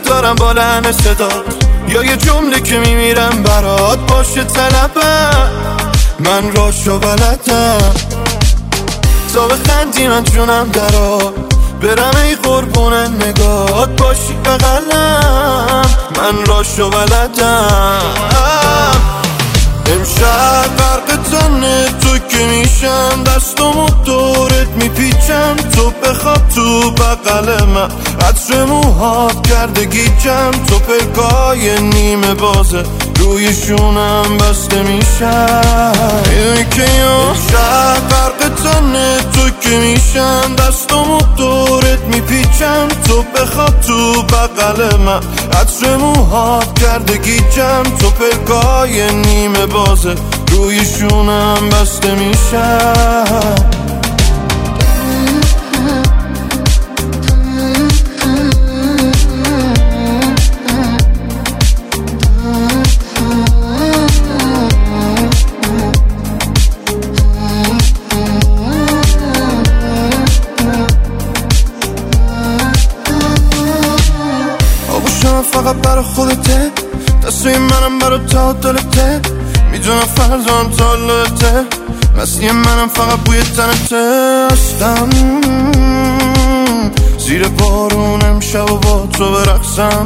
دارم با لحن صدا، یا یه جمله که میمیرم برات باشه طلبم. من راشو بلدم تا بخندی من جونم درا برم ای قربون نگاهات باشی بغلم. من راشو بلدم امشب غرق تنه تو که میشم، دستمو دورت میپیچم تو بخواب تو بغل من. عطر موهات کرده گیجم، تو پلکای نیمه بازه روی شونم بسته میشم. میدونی که امشب غرق تنه تو که میشم، دستمو دورت میپیچم تو بخواب تو بغل من. عطر موهات کرده گیجم، تو پلکای نیمه بازه روی شونم بسته میشم. فقط برا خودته، دستوی منم برا تا دلته، میدونم فرزان تا لته، مسیح منم فقط بوی تنته. هستم زیر بارون امشب و با تو برقصم.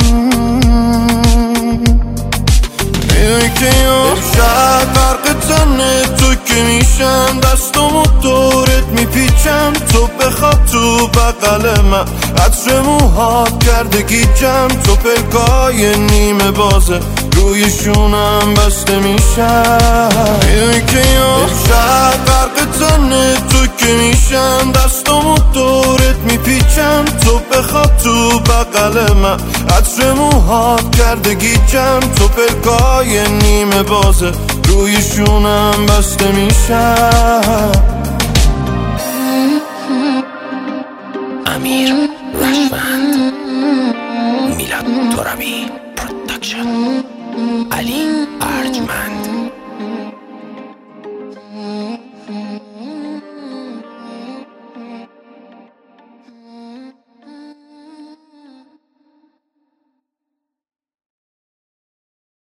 میدونی که امشب غرق تنه تو که میشم، دستمو دورت میپیچم تو بخواب تو بغل من. عطر موهات کرده گیجم، تو پلکای نیمه بازه روی شونم بسته میشم. میدونی که امشب غرق تنه تو که میشم، دستمو دورت میپیچم تو بخواب تو بغل من. عطر موهات کرده گیجم، تو پلکای نیمه بازه روی شونم بسته میشم. امیر رشوند، میلاد ترابی پروداکشن، علی ارجمند.